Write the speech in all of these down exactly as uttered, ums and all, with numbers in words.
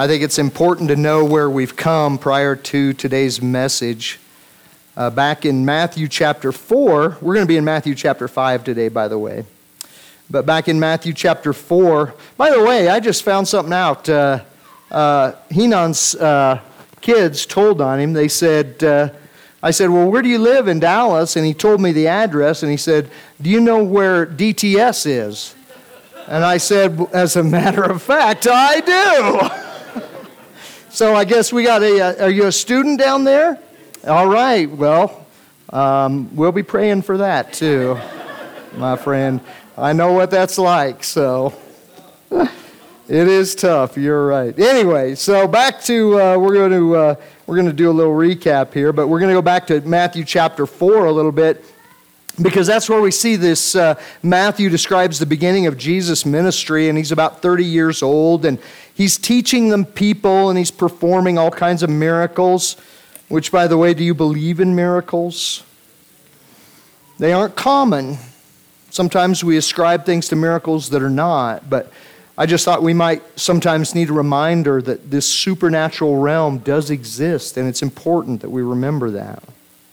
I think it's important to know where we've come prior to today's message. Uh, back in Matthew chapter four, we're going to be in Matthew chapter five today, by the way. But back in Matthew chapter four, by the way, I just found something out. Uh, uh, Henon's uh, kids told on him. They said, uh, I said, well, where do you live in Dallas? And he told me the address, and he said, do you know where D T S is? And I said, as a matter of fact, I do. So I guess we got a, are you a student down there? All right, well, um, we'll be praying for that too, my friend. I know what that's like, so it is tough, you're right. Anyway, so back to, uh, we're going to uh, we're going to do a little recap here, but we're going to go back to Matthew chapter four a little bit, because that's where we see this. Uh, Matthew describes the beginning of Jesus' ministry, and he's about thirty years old, and he's teaching them people, and he's performing all kinds of miracles, which, by the way, do you believe in miracles? They aren't common. Sometimes we ascribe things to miracles that are not, but I just thought we might sometimes need a reminder that this supernatural realm does exist, and it's important that we remember that.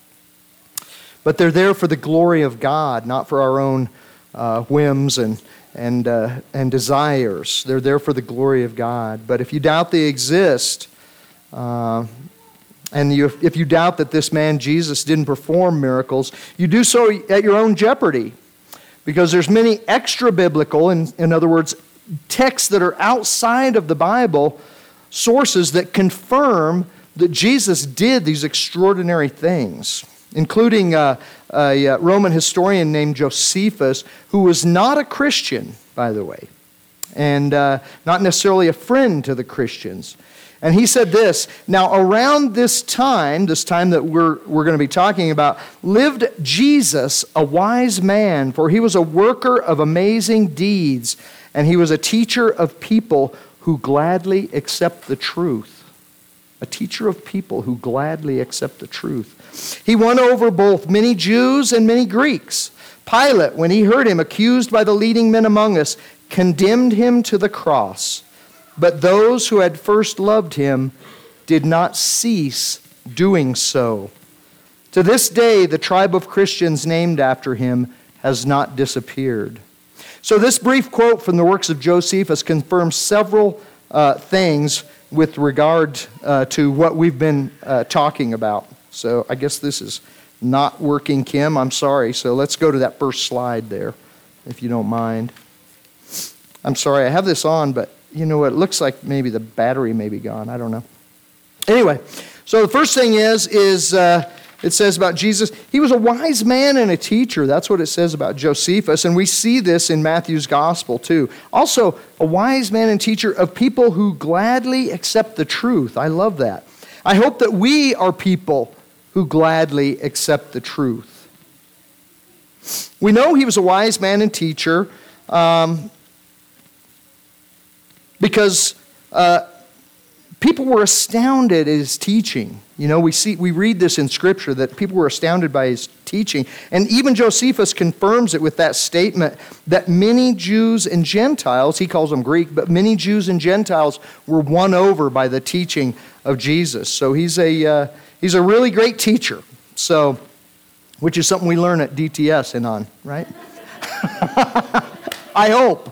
But they're there for the glory of God, not for our own uh, whims and and uh, and desires. They're there for the glory of God. But if you doubt they exist, uh, and you, if you doubt that this man Jesus didn't perform miracles, you do so at your own jeopardy, because there's many extra biblical, in, in other words, texts that are outside of the Bible, sources that confirm that Jesus did these extraordinary things, including uh, a Roman historian named Josephus, who was not a Christian, by the way, and uh, not necessarily a friend to the Christians. And he said this, now around this time, this time that we're, we're going to be talking about, lived Jesus, a wise man, for he was a worker of amazing deeds, and he was a teacher of people who gladly accept the truth. A teacher of people who gladly accept the truth. He won over both many Jews and many Greeks. Pilate, when he heard him accused by the leading men among us, condemned him to the cross. But those who had first loved him did not cease doing so. To this day, the tribe of Christians named after him has not disappeared. So this brief quote from the works of Josephus confirms several uh, things with regard uh, to what we've been uh, talking about. So I guess this is not working, Kim. I'm sorry. So let's go to that first slide there, if you don't mind. I'm sorry, I have this on, but you know what? It looks like maybe the battery may be gone. I don't know. Anyway, so the first thing is, is uh, it says about Jesus, he was a wise man and a teacher. That's what it says about Josephus, and we see this in Matthew's gospel too. Also, a wise man and teacher of people who gladly accept the truth. I love that. I hope that we are people who gladly accept the truth. We know he was a wise man and teacher um, because uh, people were astounded at his teaching. You know, we see, we read this in Scripture that people were astounded by his teaching. And even Josephus confirms it with that statement that many Jews and Gentiles, he calls them Greek, but many Jews and Gentiles were won over by the teaching of Jesus. So he's a uh, he's a really great teacher. So, which is something we learn at D T S and on, right? I hope.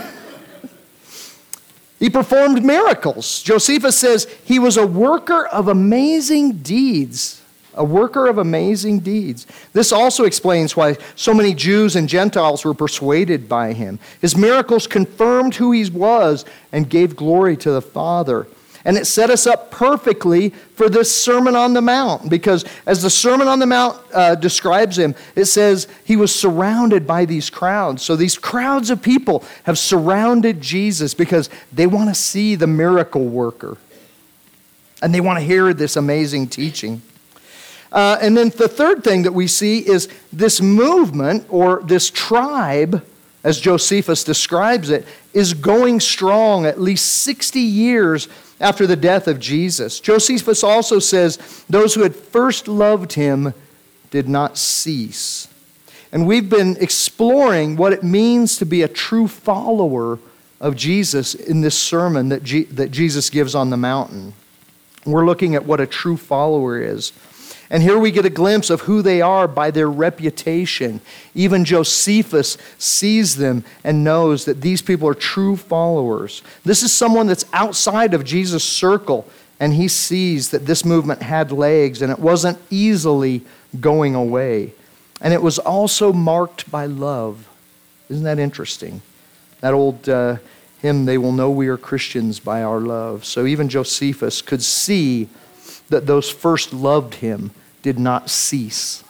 He performed miracles. Josephus says he was a worker of amazing deeds. A worker of amazing deeds. This also explains why so many Jews and Gentiles were persuaded by him. His miracles confirmed who he was and gave glory to the Father. And it set us up perfectly for this Sermon on the Mount, because as the Sermon on the Mount uh, describes him, it says he was surrounded by these crowds. So these crowds of people have surrounded Jesus because they want to see the miracle worker. And they want to hear this amazing teaching. Uh, and then the third thing that we see is this movement, or this tribe, as Josephus describes it, is going strong at least sixty years after the death of Jesus. Josephus also says those who had first loved him did not cease. And we've been exploring what it means to be a true follower of Jesus in this sermon that, G- that Jesus gives on the mountain. We're looking at what a true follower is. And here we get a glimpse of who they are by their reputation. Even Josephus sees them and knows that these people are true followers. This is someone that's outside of Jesus' circle, and he sees that this movement had legs and it wasn't easily going away. And it was also marked by love. Isn't that interesting? That old uh, hymn, "They will know we are Christians by our love." So even Josephus could see that those first loved him did not cease.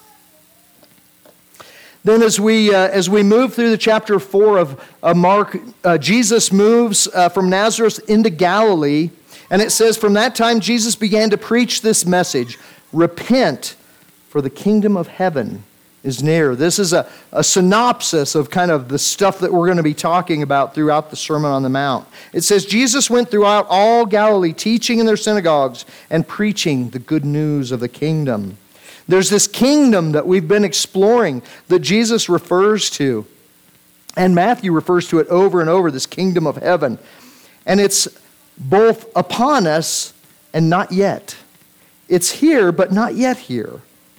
Then as we uh, as we move through the chapter four of uh, Mark, uh, Jesus moves uh, from Nazareth into Galilee, and it says, "From that time Jesus began to preach this message, 'Repent, for the kingdom of heaven is near.'" This is a, a synopsis of kind of the stuff that we're going to be talking about throughout the Sermon on the Mount. It says, "Jesus went throughout all Galilee, teaching in their synagogues and preaching the good news of the kingdom." There's this kingdom that we've been exploring that Jesus refers to. And Matthew refers to it over and over, this kingdom of heaven. And it's both upon us and not yet. It's here, but not yet here.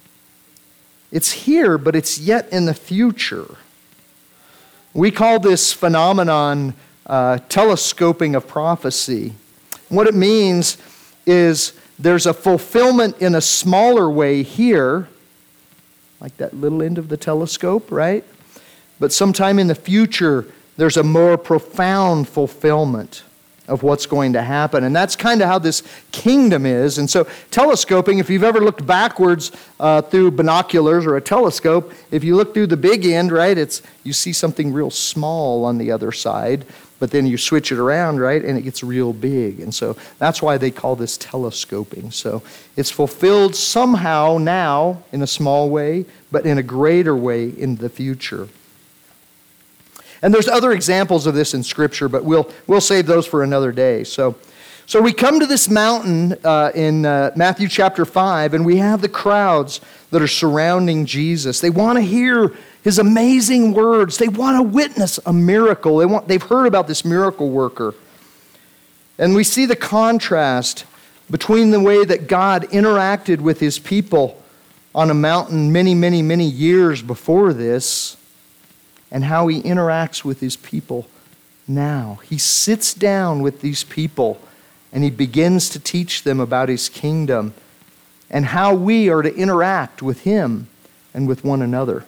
It's here, but it's yet in the future. We call this phenomenon uh, telescoping of prophecy. What it means is there's a fulfillment in a smaller way here, like that little end of the telescope, right? But sometime in the future, there's a more profound fulfillment of what's going to happen. And that's kind of how this kingdom is. And so telescoping, if you've ever looked backwards uh, through binoculars or a telescope, if you look through the big end, right, it's you see something real small on the other side, but then you switch it around, right, and it gets real big. And so that's why they call this telescoping. So it's fulfilled somehow now in a small way, but in a greater way in the future. And there's other examples of this in Scripture, but we'll we'll save those for another day. So, so we come to this mountain uh, in uh, Matthew chapter five, and we have the crowds that are surrounding Jesus. They want to hear his amazing words. They want to witness a miracle. They want, they've heard about this miracle worker. And we see the contrast between the way that God interacted with his people on a mountain many, many, many years before this, and how he interacts with his people now. He sits down with these people and he begins to teach them about his kingdom and how we are to interact with him and with one another.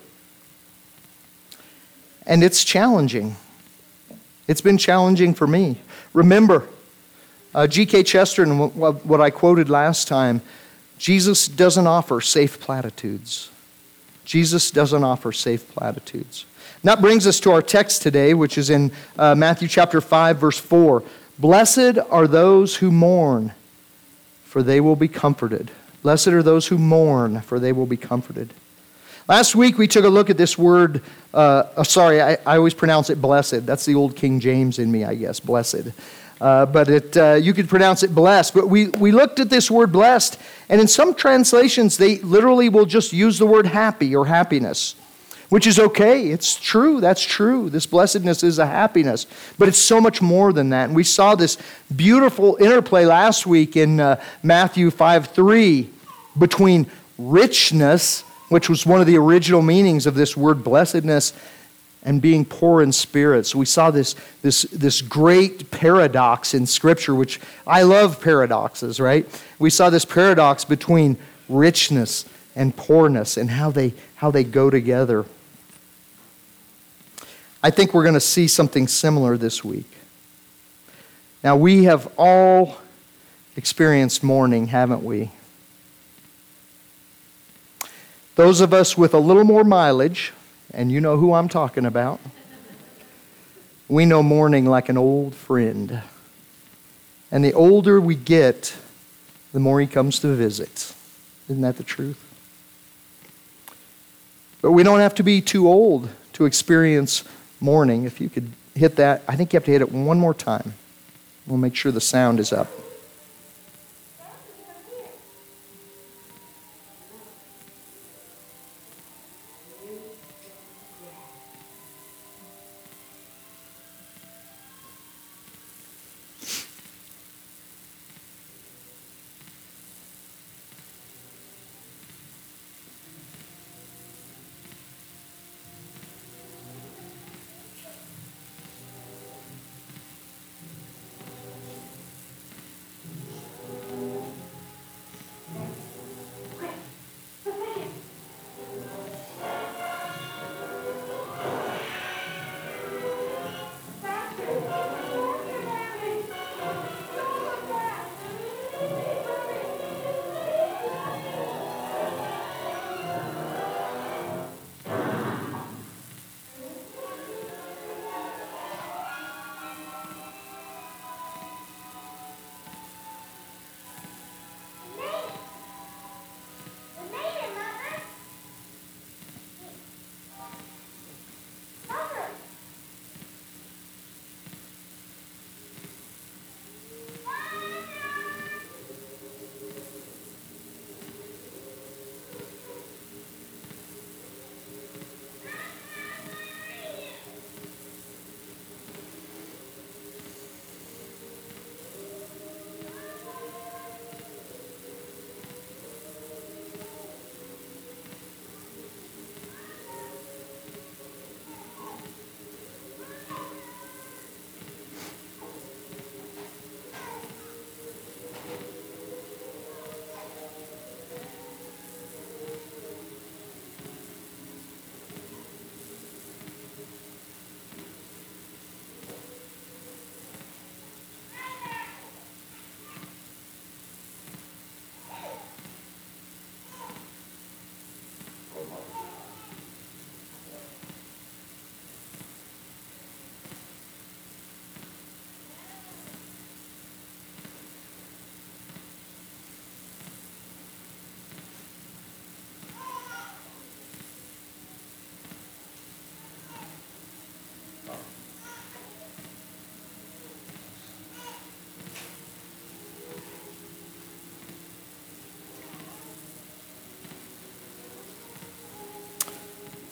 And it's challenging. It's been challenging for me. Remember, uh, G K Chesterton, what, what I quoted last time, Jesus doesn't offer safe platitudes. Jesus doesn't offer safe platitudes. And that brings us to our text today, which is in uh, Matthew chapter five, verse four. "Blessed are those who mourn, for they will be comforted. Blessed are those who mourn, for they will be comforted." Last week we took a look at this word, uh, oh, sorry, I, I always pronounce it blessed. That's the old King James in me, I guess, blessed. Uh, but it, uh, you could pronounce it blessed. But we, we looked at this word blessed, and in some translations they literally will just use the word happy or happiness, which is okay. It's true. That's true. This blessedness is a happiness. But it's so much more than that. And we saw this beautiful interplay last week in uh, Matthew five three between richness, which was one of the original meanings of this word blessedness, and being poor in spirit. So we saw this, this, this great paradox in Scripture, which I love paradoxes, right? We saw this paradox between richness and poorness and how they, how they go together. I think we're going to see something similar this week. Now, we have all experienced mourning, haven't we? Those of us with a little more mileage, and you know who I'm talking about, we know mourning like an old friend. And the older we get, the more he comes to visit. Isn't that the truth? But we don't have to be too old to experience mourning. If you could hit that, I think you have to hit it one more time. We'll make sure the sound is up.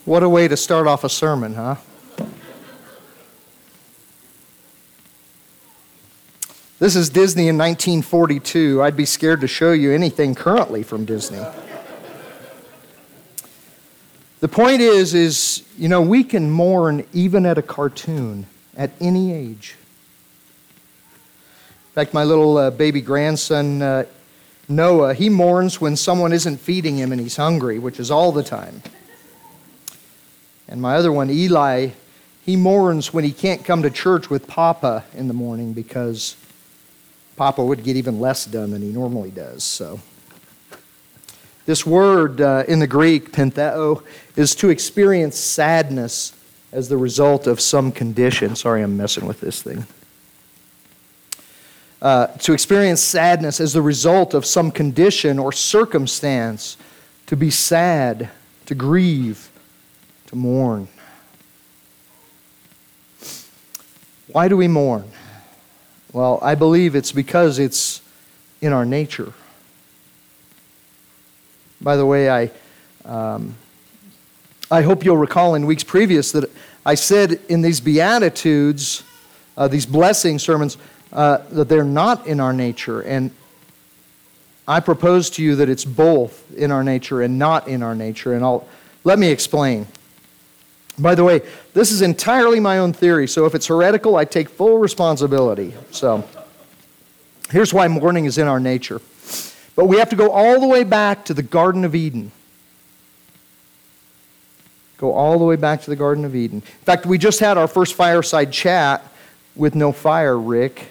What a way to start off a sermon, huh? This is Disney in nineteen forty-two. I'd be scared to show you anything currently from Disney. The point is, is, you know, we can mourn even at a cartoon, at any age. In fact, my little uh, baby grandson, uh, Noah, he mourns when someone isn't feeding him and he's hungry, which is all the time. And my other one, Eli, he mourns when he can't come to church with Papa in the morning because Papa would get even less done than he normally does. So, this word uh, in the Greek, pentheo, is to experience sadness as the result of some condition. Sorry, I'm messing with this thing. Uh, to experience sadness as the result of some condition or circumstance. To be sad, to grieve, to mourn. Why do we mourn? Well, I believe it's because it's in our nature. By the way, I um, I hope you'll recall in weeks previous that I said in these Beatitudes, uh, these blessing sermons, uh, that they're not in our nature. And I propose to you that it's both in our nature and not in our nature. And I'll let me explain. By the way, this is entirely my own theory, so if it's heretical, I take full responsibility. So, here's why mourning is in our nature. But we have to go all the way back to the Garden of Eden. Go all the way back to the Garden of Eden. In fact, we just had our first fireside chat with no fire, Rick.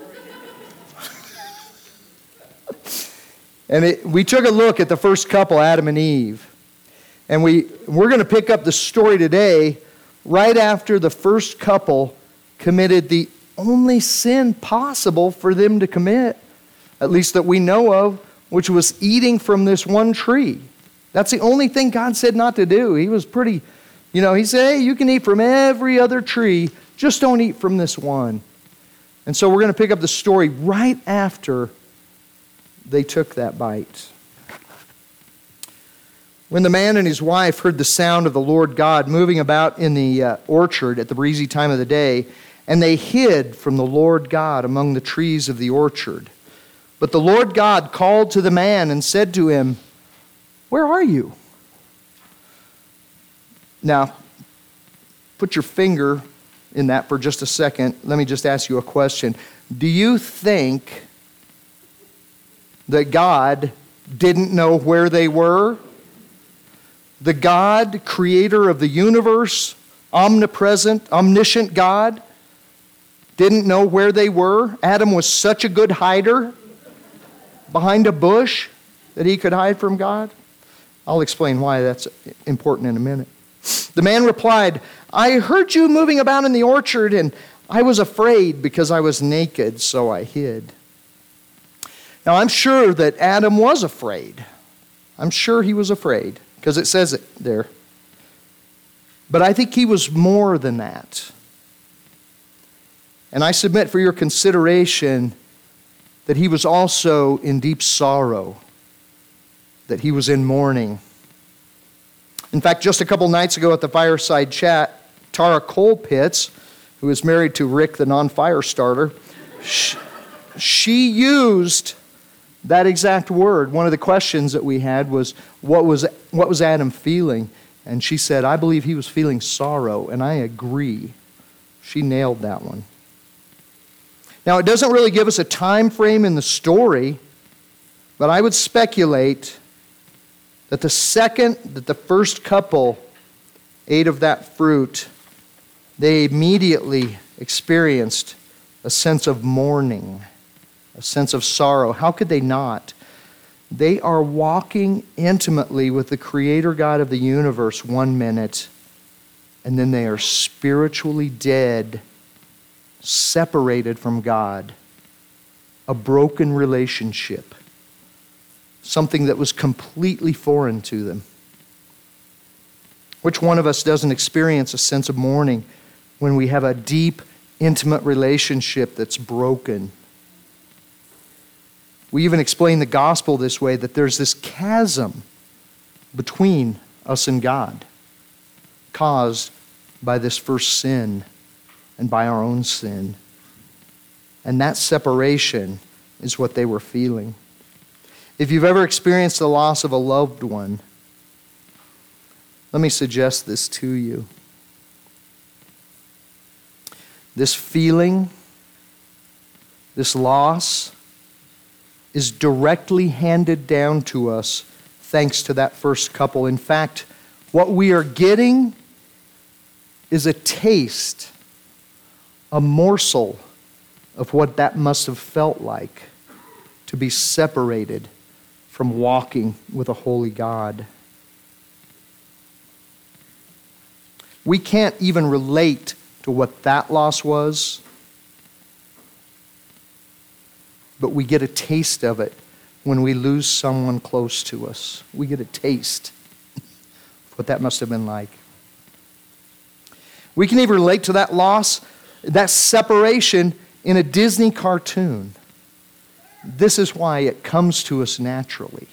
And it, we took a look at the first couple, Adam and Eve. And we, we're going to pick up the story today right after the first couple committed the only sin possible for them to commit, at least that we know of, which was eating from this one tree. That's the only thing God said not to do. He was pretty, you know, he said, hey, you can eat from every other tree, just don't eat from this one. And so we're going to pick up the story right after they took that bite. When the man and his wife heard the sound of the Lord God moving about in the uh, orchard at the breezy time of the day, and they hid from the Lord God among the trees of the orchard. But the Lord God called to the man and said to him, where are you? Now, put your finger in that for just a second. Let me just ask you a question. Do you think that God didn't know where they were? The God, creator of the universe, omnipresent, omniscient God, didn't know where they were? Adam was such a good hider behind a bush that he could hide from God? I'll explain why that's important in a minute. The man replied, I heard you moving about in the orchard, and I was afraid because I was naked, so I hid. Now, I'm sure that Adam was afraid. I'm sure he was afraid, because it says it there. But I think he was more than that. And I submit for your consideration that he was also in deep sorrow, that he was in mourning. In fact, just a couple nights ago at the fireside chat, Tara Colpitts, who is married to Rick, the non-fire starter, she, she used that exact word. One of the questions that we had was, what was, what was Adam feeling? And she said, I believe he was feeling sorrow, and I agree. She nailed that one. Now, it doesn't really give us a time frame in the story, but I would speculate that the second that the first couple ate of that fruit, they immediately experienced a sense of mourning, a sense of sorrow. How could they not? They are walking intimately with the Creator God of the universe one minute, and then they are spiritually dead, separated from God, a broken relationship, something that was completely foreign to them. Which one of us doesn't experience a sense of mourning when we have a deep, intimate relationship that's broken? We even explain the gospel this way, that there's this chasm between us and God. caused by this first sin and by our own sin. And that separation is what they were feeling. If you've ever experienced the loss of a loved one, let me suggest this to you. This feeling, this loss, is directly handed down to us thanks to that first couple. In fact, what we are getting is a taste, a morsel of what that must have felt like to be separated from walking with a holy God. We can't even relate to what that loss was, but we get a taste of it when we lose someone close to us. We get a taste of what that must have been like. We can even relate to that loss, that separation, in a Disney cartoon. This is why it comes to us naturally.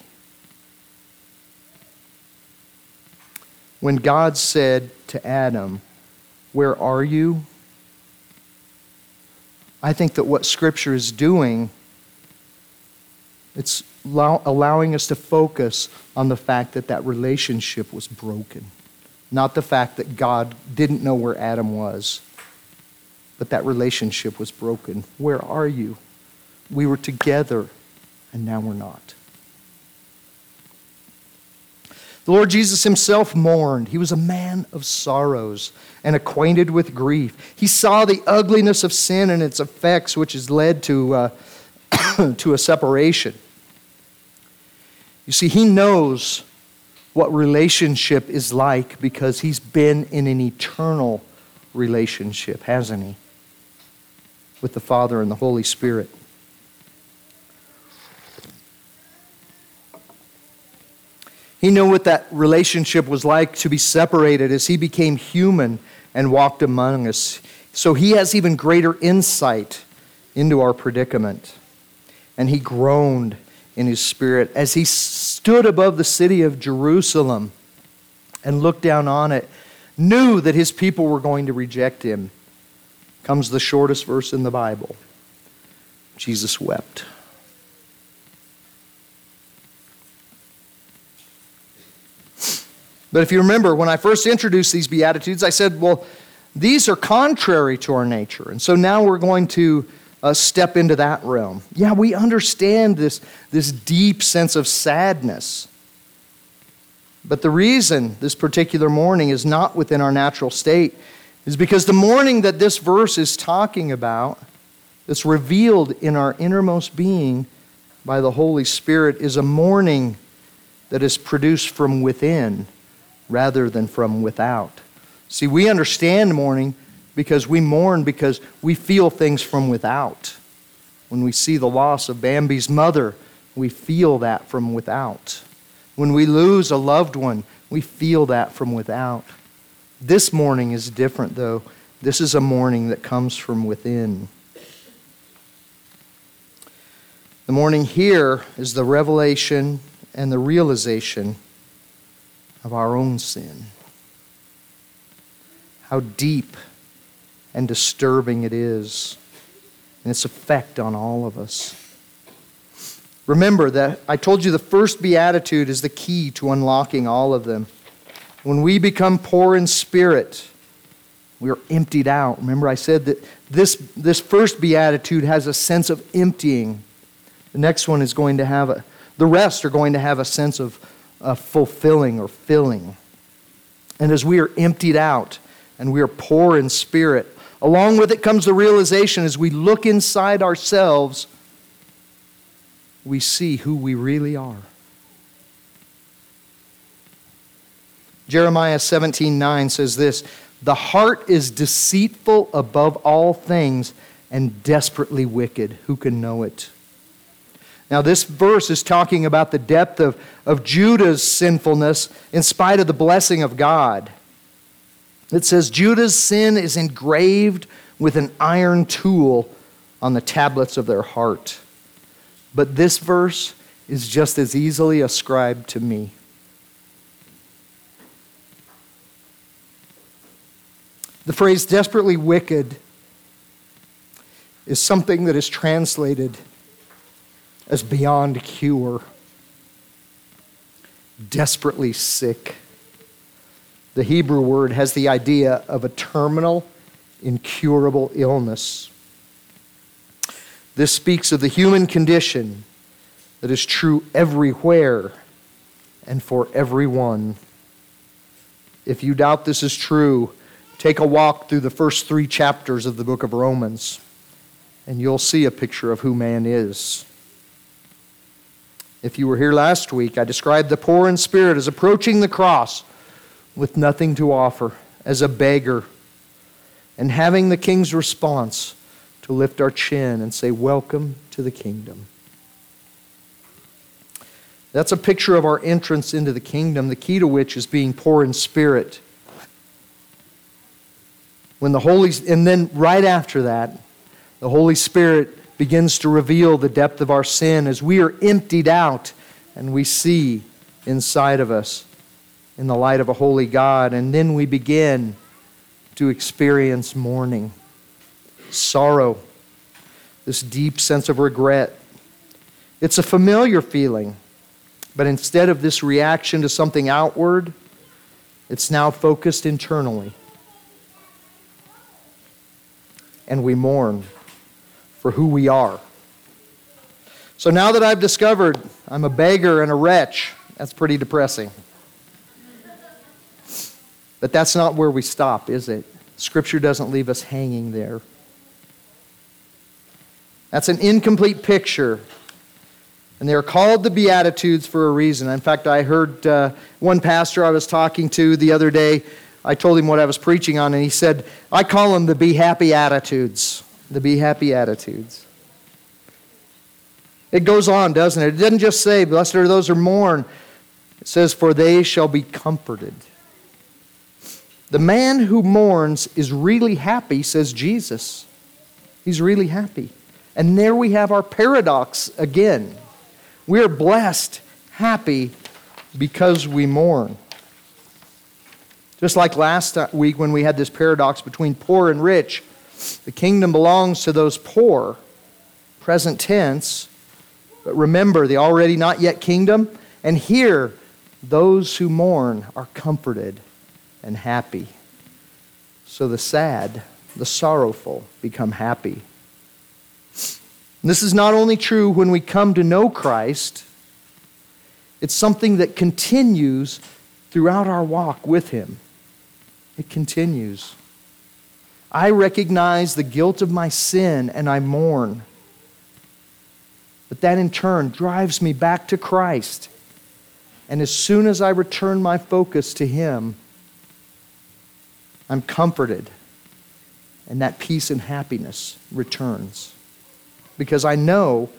When God said to Adam, "Where are you?" I think that what Scripture is doing, it's allow, allowing us to focus on the fact that that relationship was broken. Not the fact that God didn't know where Adam was, but that relationship was broken. Where are you? We were together, and now we're not. The Lord Jesus himself mourned. He was a man of sorrows and acquainted with grief. He saw the ugliness of sin and its effects, which has led to, uh, to a separation. You see, he knows what relationship is like because he's been in an eternal relationship, hasn't he? With the Father and the Holy Spirit. He knew what that relationship was like to be separated as he became human and walked among us. So he has even greater insight into our predicament. And he groaned in his spirit as he stood above the city of Jerusalem and looked down on it, knew that his people were going to reject him. Comes the shortest verse in the Bible. Jesus wept. But if you remember, when I first introduced these Beatitudes, I said, well, these are contrary to our nature. And so now we're going to uh, step into that realm. Yeah, we understand this, this deep sense of sadness. But the reason this particular mourning is not within our natural state is because the mourning that this verse is talking about, that's revealed in our innermost being by the Holy Spirit, is a mourning that is produced from within rather than from without. See, we understand mourning because we mourn because we feel things from without. When we see the loss of Bambi's mother, we feel that from without. When we lose a loved one, we feel that from without. This mourning is different, though. This is a mourning that comes from within. The mourning here is the revelation and the realization of our own sin. How deep and disturbing it is, and its effect on all of us. Remember that I told you the first beatitude is the key to unlocking all of them. When we become poor in spirit, we are emptied out. Remember I said that this, this first beatitude has a sense of emptying. The next one is going to have a, the rest are going to have a sense of uh, fulfilling or filling. And as we are emptied out and we are poor in spirit, along with it comes the realization as we look inside ourselves, we see who we really are. Jeremiah seventeen nine says this, "The heart is deceitful above all things and desperately wicked. Who can know it?" Now this verse is talking about the depth of, of Judah's sinfulness in spite of the blessing of God. It says Judah's sin is engraved with an iron tool on the tablets of their heart. But this verse is just as easily ascribed to me. The phrase desperately wicked is something that is translated as beyond cure. Desperately sick. The Hebrew word has the idea of a terminal, incurable illness. This speaks of the human condition that is true everywhere and for everyone. If you doubt this is true, take a walk through the first three chapters of the book of Romans, and you'll see a picture of who man is. If you were here last week, I described the poor in spirit as approaching the cross with nothing to offer, as a beggar, and having the king's response to lift our chin and say, "Welcome to the kingdom." That's a picture of our entrance into the kingdom, the key to which is being poor in spirit. When the Holy, and then right after that, the Holy Spirit begins to reveal the depth of our sin as we are emptied out and we see inside of us in the light of a holy God. And then we begin to experience mourning, sorrow, this deep sense of regret. It's a familiar feeling, but instead of this reaction to something outward, it's now focused internally. And we mourn for who we are. So now that I've discovered I'm a beggar and a wretch, that's pretty depressing. But that's not where we stop, is it? Scripture doesn't leave us hanging there. That's an incomplete picture. And they are called the Beatitudes for a reason. In fact, I heard uh, one pastor I was talking to the other day, I told him what I was preaching on, and he said, I call them the Be Happy Attitudes. The Be Happy Attitudes. It goes on, doesn't it? It doesn't just say, blessed are those who mourn. It says, for they shall be comforted. The man who mourns is really happy, says Jesus. He's really happy. And there we have our paradox again. We are blessed, happy, because we mourn. Just like last week when we had this paradox between poor and rich, the kingdom belongs to those poor, present tense, but remember the already not yet kingdom. And here, those who mourn are comforted and happy. So the sad, the sorrowful become happy. And this is not only true when we come to know Christ, it's something that continues throughout our walk with Him. It continues. I recognize the guilt of my sin and I mourn. But that in turn drives me back to Christ. And as soon as I return my focus to Him, I'm comforted. And that peace and happiness returns. Because I know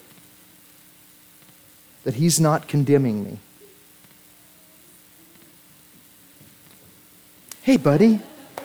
that He's not condemning me. Hey, buddy.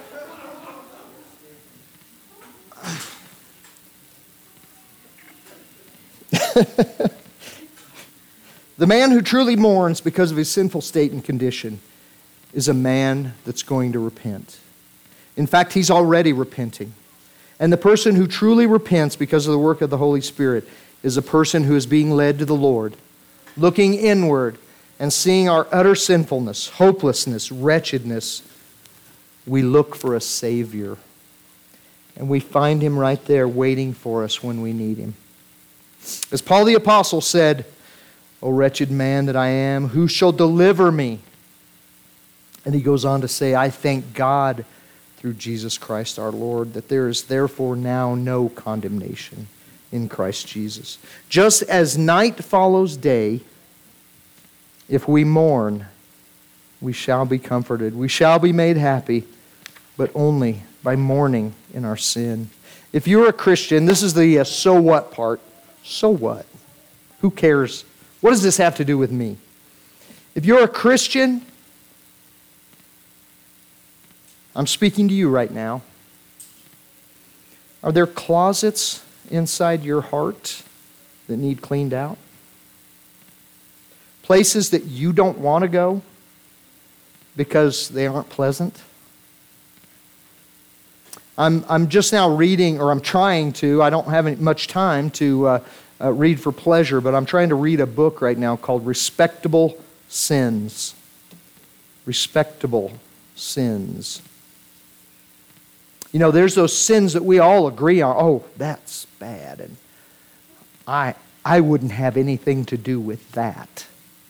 The man who truly mourns because of his sinful state and condition is a man that's going to repent. In fact, he's already repenting. And the person who truly repents because of the work of the Holy Spirit is a person who is being led to the Lord, looking inward and seeing our utter sinfulness, hopelessness, wretchedness. We look for a Savior. And we find Him right there waiting for us when we need Him. As Paul the Apostle said, O wretched man that I am, who shall deliver me? And he goes on to say, I thank God through Jesus Christ our Lord, that there is therefore now no condemnation in Christ Jesus. Just as night follows day, if we mourn, we shall be comforted. We shall be made happy, but only by mourning in our sin. If you're a Christian, this is the uh, so what part. So what? Who cares? What does this have to do with me? If you're a Christian, I'm speaking to you right now. Are there closets inside your heart that need cleaned out? Places that you don't want to go because they aren't pleasant? I'm, I'm just now reading, or I'm trying to, I don't have any, much time to uh, uh, read for pleasure, but I'm trying to read a book right now called Respectable Sins. Respectable Sins. You know, there's those sins that we all agree on. Oh, that's bad, and I, I wouldn't have anything to do with that.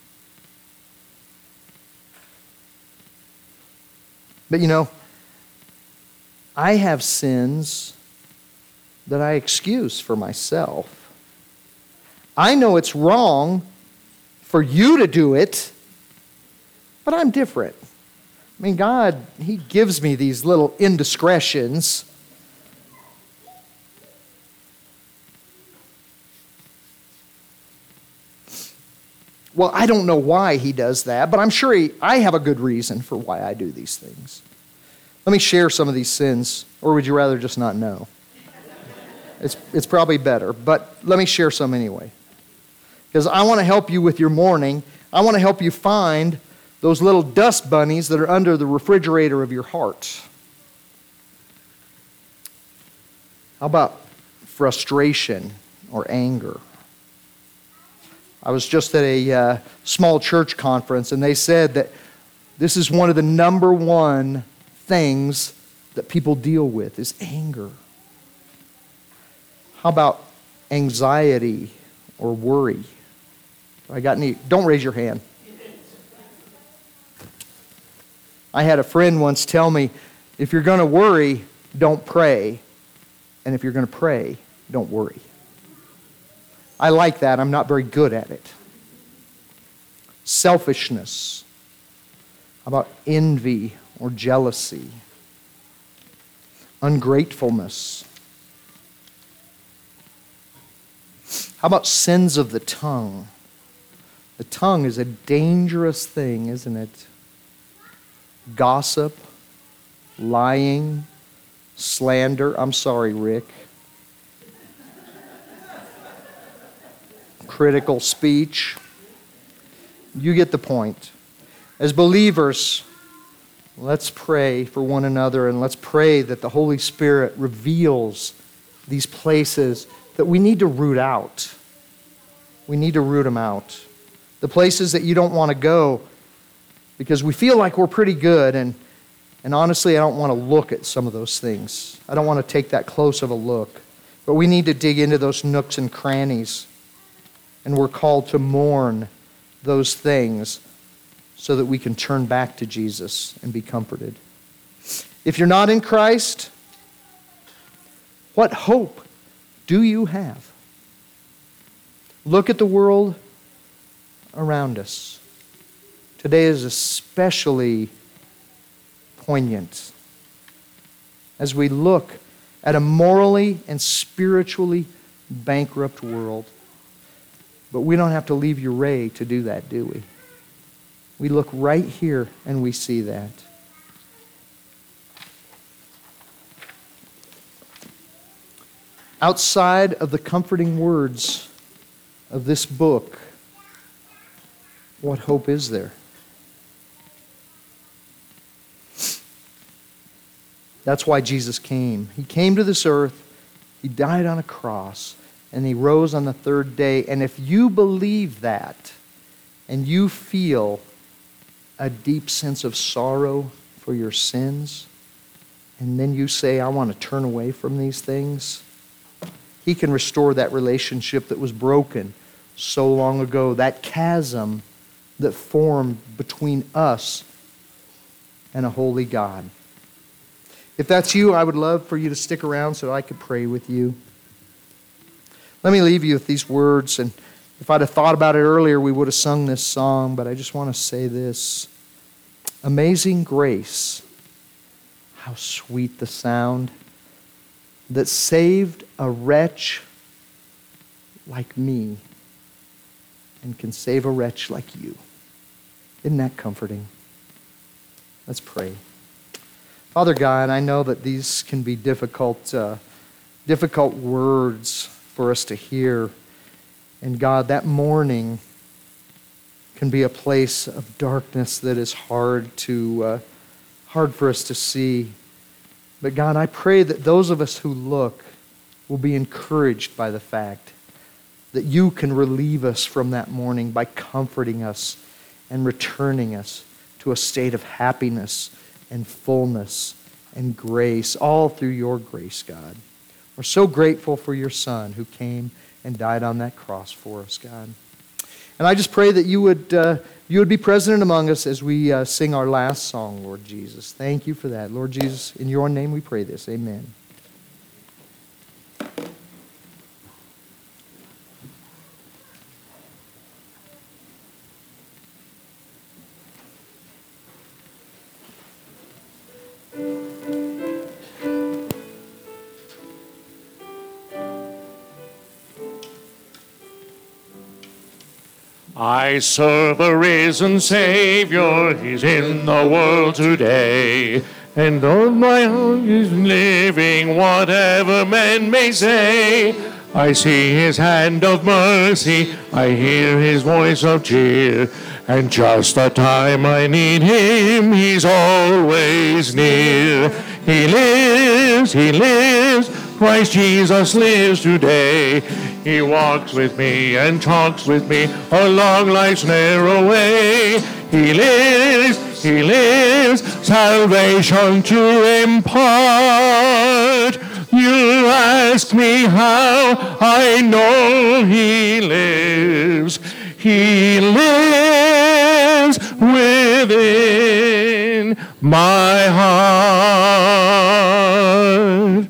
But you know, I have sins that I excuse for myself. I know it's wrong for you to do it, but I'm different. I mean, God, He gives me these little indiscretions. Well, I don't know why He does that, but I'm sure he, I have a good reason for why I do these things. Let me share some of these sins, or would you rather just not know? It's, it's probably better, but let me share some anyway. Because I want to help you with your morning. I want to help you find those little dust bunnies that are under the refrigerator of your heart. How about frustration or anger? I was just at a uh, small church conference, and they said that this is one of the number one things that people deal with is anger. How about anxiety or worry? I got any? Don't raise your hand. I had a friend once tell me, if you're going to worry, don't pray. And if you're going to pray, don't worry. I like that. I'm not very good at it. Selfishness. How about envy or jealousy? Ungratefulness. How about sins of the tongue? The tongue is a dangerous thing, isn't it? Gossip, lying, slander. I'm sorry, Rick. Critical speech. You get the point. As believers, let's pray for one another, and let's pray that the Holy Spirit reveals these places that we need to root out. We need to root them out. The places that you don't want to go because we feel like we're pretty good, and, and honestly, I don't want to look at some of those things. I don't want to take that close of a look. But we need to dig into those nooks and crannies, and we're called to mourn those things so that we can turn back to Jesus and be comforted. If you're not in Christ, what hope do you have? Look at the world around us. Today is especially poignant as we look at a morally and spiritually bankrupt world. But we don't have to leave Uray to do that, do we? We look right here and we see that. Outside of the comforting words of this book, what hope is there? That's why Jesus came. He came to this earth, He died on a cross, and He rose on the third day. And if you believe that, and you feel a deep sense of sorrow for your sins, and then you say, I want to turn away from these things, He can restore that relationship that was broken so long ago, that chasm that formed between us and a holy God. If that's you, I would love for you to stick around so I could pray with you. Let me leave you with these words, and if I'd have thought about it earlier, we would have sung this song, but I just want to say this. Amazing grace, how sweet the sound that saved a wretch like me and can save a wretch like you. Isn't that comforting? Let's pray. Father God, I know that these can be difficult, uh, difficult words for us to hear. And God, that morning can be a place of darkness that is hard to, uh, hard for us to see. But God, I pray that those of us who look will be encouraged by the fact that you can relieve us from that mourning by comforting us and returning us to a state of happiness and fullness and grace, all through your grace, God. We're so grateful for your Son who came and died on that cross for us, God. And I just pray that you would uh, you would be present among us as we uh, sing our last song, Lord Jesus. Thank you for that. Lord Jesus, in your name we pray this. Amen. I serve a risen Savior, He's in the world today. And though my heart is living, whatever men may say, I see His hand of mercy, I hear His voice of cheer. And just the time I need Him, He's always near. He lives, He lives, Christ Jesus lives today. He walks with me and talks with me along life's narrow way. He lives, He lives, salvation to impart. You ask me how I know He lives. He lives within my heart.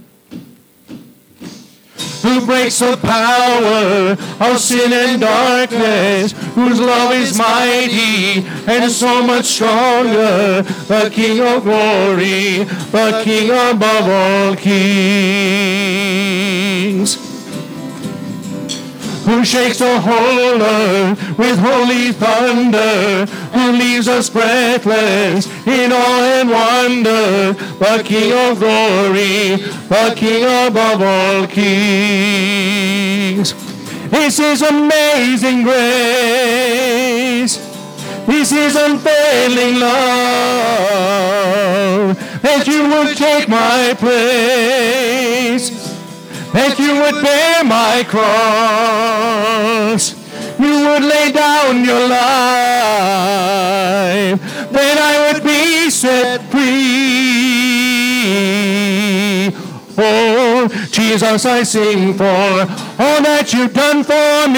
Who breaks the power of sin and darkness, whose love is mighty and so much stronger, the King of glory, the King above all kings. Who shakes the whole earth with holy thunder, who leaves us breathless in awe and wonder, the King of glory, the King above all kings. This is amazing grace, this is unfailing love, that you would take my place, that you would bear my cross, you would lay down your life, then I would be set free. Oh, Jesus, I sing for all that you've done for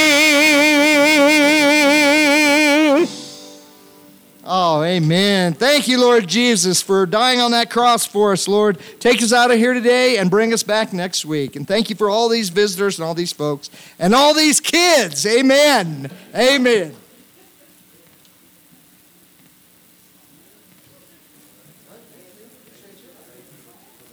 me. Oh, amen. Thank you, Lord Jesus, for dying on that cross for us, Lord. Take us out of here today and bring us back next week. And thank you for all these visitors and all these folks and all these kids. Amen. Amen.